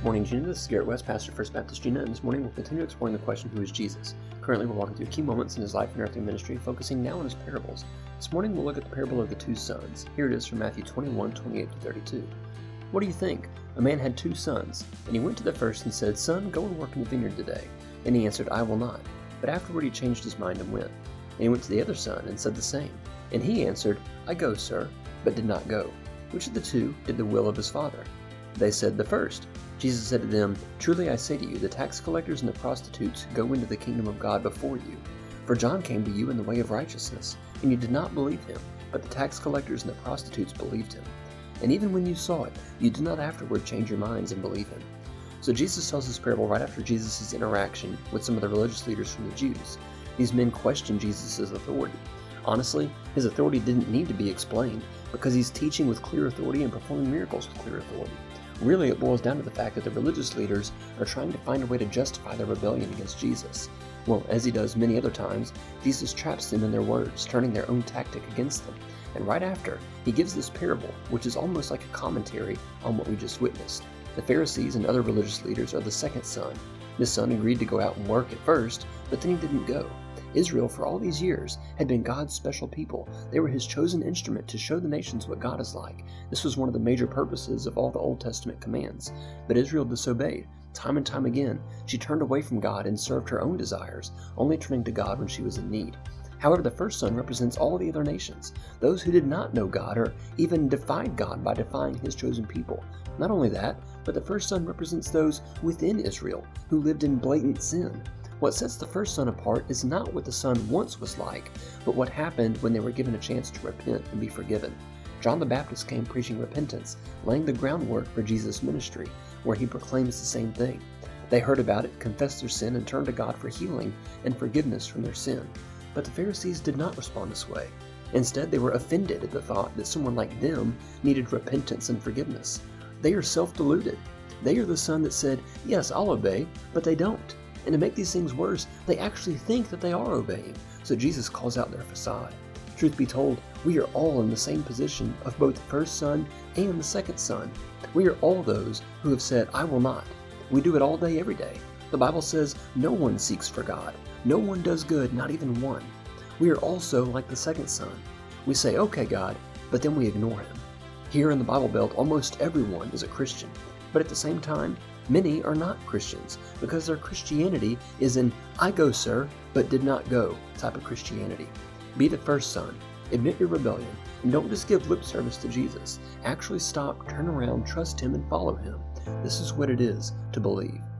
Morning, Gina. This is Garrett West, pastor of First Baptist Gina, and this morning we'll continue exploring the question, who is Jesus? Currently, we're walking through key moments in his life and earthly ministry, focusing now on his parables. This morning, we'll look at the parable of the two sons. Here it is from Matthew 21:28-32. What do you think? A man had two sons, and he went to the first and said, Son, go and work in the vineyard today. And he answered, I will not. But afterward he changed his mind and went. And he went to the other son and said the same. And he answered, I go, sir, but did not go. Which of the two did the will of his father? They said, the first. Jesus said to them, Truly I say to you, the tax collectors and the prostitutes go into the kingdom of God before you. For John came to you in the way of righteousness, and you did not believe him, but the tax collectors and the prostitutes believed him. And even when you saw it, you did not afterward change your minds and believe him. So Jesus tells this parable right after Jesus' interaction with some of the religious leaders from the Jews. These men questioned Jesus' authority. Honestly, his authority didn't need to be explained, because he's teaching with clear authority and performing miracles with clear authority. Really, it boils down to the fact that the religious leaders are trying to find a way to justify their rebellion against Jesus. Well, as he does many other times, Jesus traps them in their words, turning their own tactic against them. And right after, he gives this parable, which is almost like a commentary on what we just witnessed. The Pharisees and other religious leaders are the second son. This son agreed to go out and work at first, but then he didn't go. Israel, for all these years, had been God's special people. They were his chosen instrument to show the nations what God is like. This was one of the major purposes of all the Old Testament commands. But Israel disobeyed. Time and time again, she turned away from God and served her own desires, only turning to God when she was in need. However, the first son represents all the other nations, those who did not know God or even defied God by defying his chosen people. Not only that, but the first son represents those within Israel who lived in blatant sin. What sets the first son apart is not what the son once was like, but what happened when they were given a chance to repent and be forgiven. John the Baptist came preaching repentance, laying the groundwork for Jesus' ministry, where he proclaims the same thing. They heard about it, confessed their sin, and turned to God for healing and forgiveness from their sin. But the Pharisees did not respond this way. Instead, they were offended at the thought that someone like them needed repentance and forgiveness. They are self-deluded. They are the son that said, yes, I'll obey, but they don't. And to make these things worse, they actually think that they are obeying. So Jesus calls out their facade. Truth be told, we are all in the same position of both the first son and the second son. We are all those who have said, I will not. We do it all day, every day. The Bible says no one seeks for God. No one does good, not even one. We are also like the second son. We say, okay, God, but then we ignore him. Here in the Bible Belt, almost everyone is a Christian. But at the same time, many are not Christians because their Christianity is an I go, sir, but did not go type of Christianity. Be the first son, admit your rebellion, and don't just give lip service to Jesus. Actually stop, turn around, trust him, and follow him. This is what it is to believe.